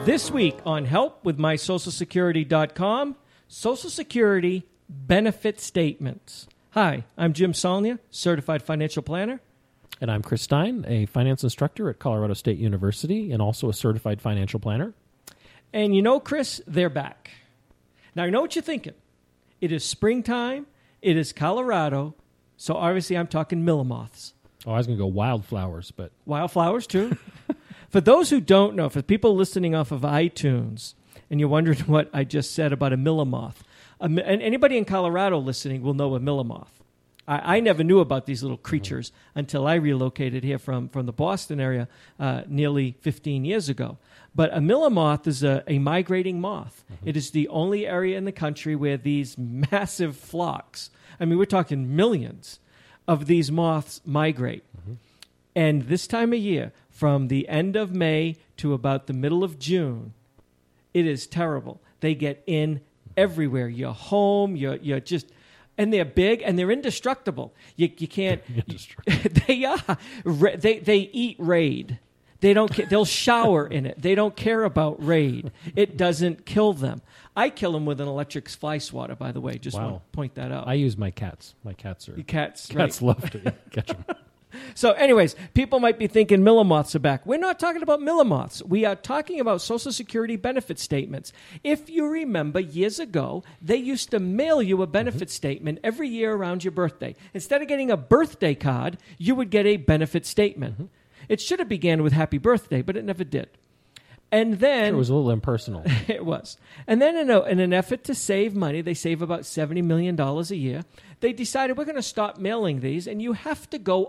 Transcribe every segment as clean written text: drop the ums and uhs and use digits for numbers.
This week on Help with MySocialSecurity.com, Social Security Benefit Statements. Hi, I'm Jim Saulnier, Certified Financial Planner. And I'm Chris Stein, a finance instructor at Colorado State University and also a Certified Financial Planner. And you know, Chris, they're back. Now, I know what you're thinking. It is springtime. It is Colorado. So obviously I'm talking Millimoths. Oh, I was going to go wildflowers, but... Wildflowers, too. For those who don't know, for people listening off of iTunes, and you're wondering what I just said about a Millimoth, and anybody in Colorado listening will know a Millimoth. I never knew about these little creatures until I relocated here from the Boston area nearly 15 years ago. But a Millimoth is a migrating moth. It is the only area in the country where these massive flocks, I mean, we're talking millions of these moths migrate. And this time of year, from the end of May to about the middle of June, it is terrible. They get in everywhere. Your home, you're just... And they're big, and they're indestructible. You can't... They are. They eat Raid. They don't. They'll shower in it. They don't care about Raid. It doesn't kill them. I kill them with an electric fly swatter, by the way. Just want to point that out. I use my cats. My cats are... Cats right. Love to catch them. So anyways, people might be thinking Millimoths are back. We're not talking about Millimoths. We are talking about Social Security benefit statements. If you remember, years ago, they used to mail you a benefit statement every year around your birthday. Instead of getting a birthday card, you would get a benefit statement. It should have began with happy birthday, but it never did. And then... It was a little impersonal. It was. And then in an effort to save money, they save about $70 million a year, they decided we're going to stop mailing these, and you have to go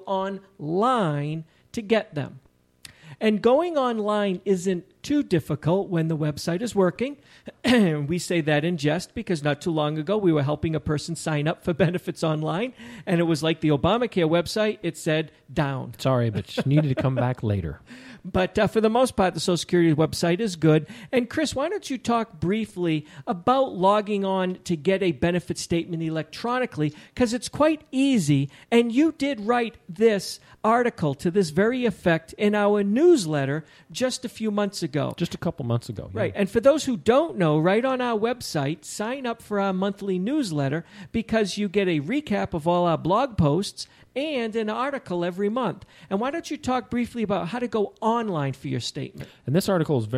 online to get them. And going online isn't too difficult when the website is working. We say that in jest because not too long ago we were helping a person sign up for benefits online, and it was like the Obamacare website. It said down. Sorry, but you needed to come back later. But for the most part, the Social Security website is good. And Chris, why don't you talk briefly about logging on to get a benefit statement electronically? Because it's quite easy. And you did write this article to this very effect in our newsletter just a few months ago. Just a couple months ago. Yeah. Right. And for those who don't know, right on our website, sign up for our monthly newsletter because you get a recap of all our blog posts and an article every month. And why don't you talk briefly about how to go online for your statement? And this article is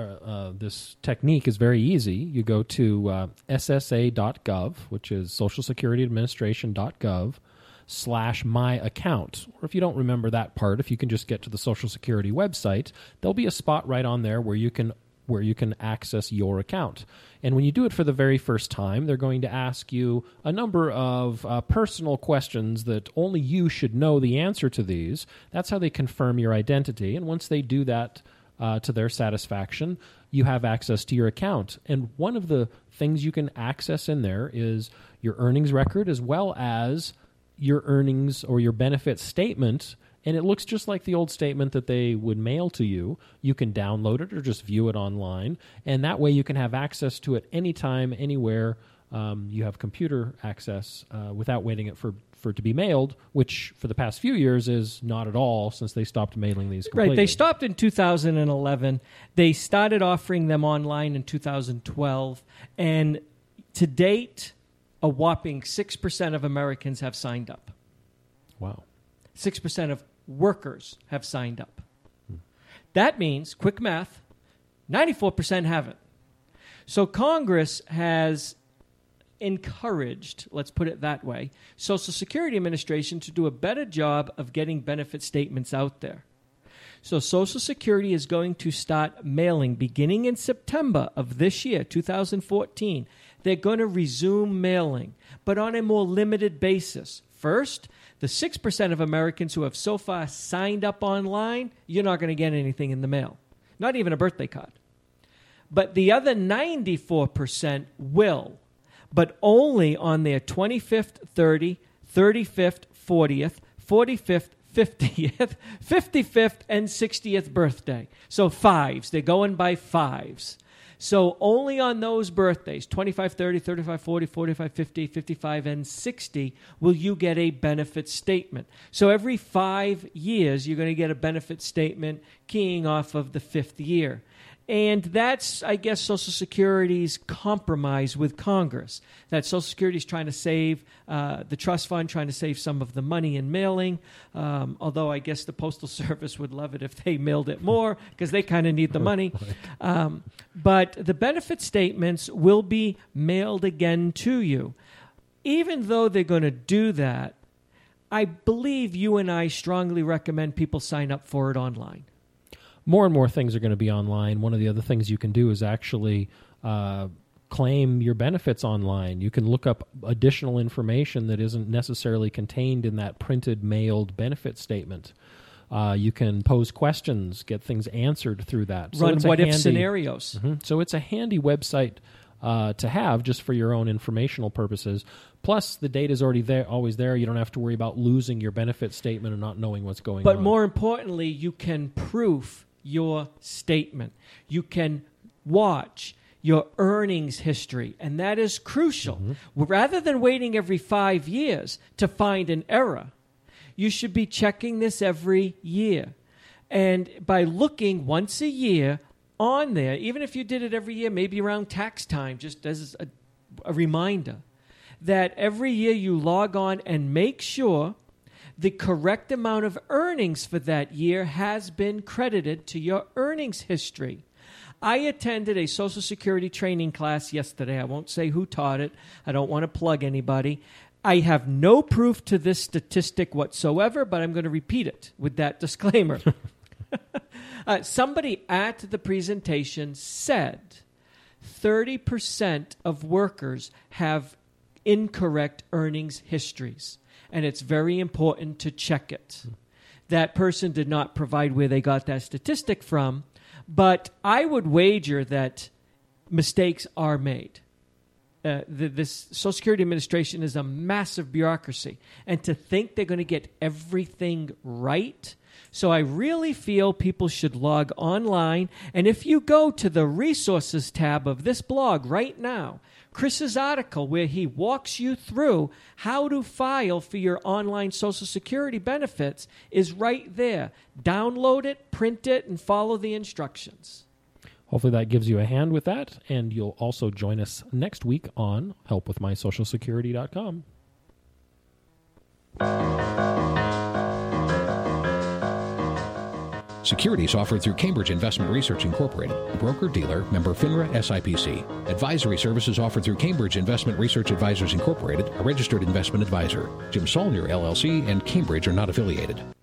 this technique is very easy. You go to ssa.gov, which is socialsecurityadministration.gov/my-account. Or if you don't remember that part, if you can just get to the Social Security website, there'll be a spot right on there where you can access your account. And when you do it for the very first time, they're going to ask you a number of personal questions that only you should know the answer to these. That's how they confirm your identity. And once they do that to their satisfaction, you have access to your account. And one of the things you can access in there is your earnings record as well as your earnings or your benefit statement. And it looks just like the old statement that they would mail to you. You can download it or just view it online. And that way you can have access to it anytime, anywhere. You have computer access without waiting for it to be mailed, which for the past few years is not at all since they stopped mailing these completely. Right. They stopped in 2011. They started offering them online in 2012. And to date, a whopping 6% of Americans have signed up. Wow. 6% of workers have signed up. That means, quick math, 94% haven't. So Congress has encouraged, let's put it that way, Social Security Administration to do a better job of getting benefit statements out there. So Social Security is going to start mailing beginning in September of this year, 2014. They're going to resume mailing, but on a more limited basis. First, the 6% of Americans who have so far signed up online, you're not going to get anything in the mail, not even a birthday card. But the other 94% will, but only on their 25th, 30th, 35th, 40th, 45th, 50th, 55th, and 60th birthday. So fives. They're going by fives. So only on those birthdays, 25, 30, 35, 40, 45, 50, 55, and 60, will you get a benefit statement. So every 5 years, you're going to get a benefit statement keying off of the 5th year. And that's, I guess, Social Security's compromise with Congress. That Social Security is trying to save the trust fund, trying to save some of the money in mailing, although I guess the Postal Service would love it if they mailed it more because they kind of need the money. But the benefit statements will be mailed again to you. Even though they're going to do that, I believe you and I strongly recommend people sign up for it online. More and more things are going to be online. One of the other things you can do is actually claim your benefits online. You can look up additional information that isn't necessarily contained in that printed, mailed benefit statement. You can pose questions, get things answered through that. Run what-if scenarios. So it's a handy website to have just for your own informational purposes. Plus, the data is already there, always there. You don't have to worry about losing your benefit statement and not knowing what's going on. But more importantly, you can proof your statement. You can watch your earnings history, and that is crucial. Rather than waiting every 5 years to find an error, you should be checking this every year. And by looking once a year on there, even if you did it every year, maybe around tax time, just as a reminder, that every year you log on and make sure the correct amount of earnings for that year has been credited to your earnings history. I attended a Social Security training class yesterday. I won't say who taught it. I don't want to plug anybody. I have no proof to this statistic whatsoever, but I'm going to repeat it with that disclaimer. Somebody at the presentation said 30% of workers have incorrect earnings histories, and it's very important to check it. That person did not provide where they got that statistic from, but I would wager that mistakes are made. This Social Security Administration is a massive bureaucracy, and to think they're going to get everything right. So I really feel people should log online, and if you go to the resources tab of this blog right now, Chris's article where he walks you through how to file for your online Social Security benefits is right there. Download it, print it, and follow the instructions. Hopefully that gives you a hand with that, and you'll also join us next week on helpwithmysocialsecurity.com. Securities offered through Cambridge Investment Research Incorporated, a broker-dealer, member FINRA SIPC. Advisory services offered through Cambridge Investment Research Advisors Incorporated, a registered investment advisor. Jim Saulnier, LLC, and Cambridge are not affiliated.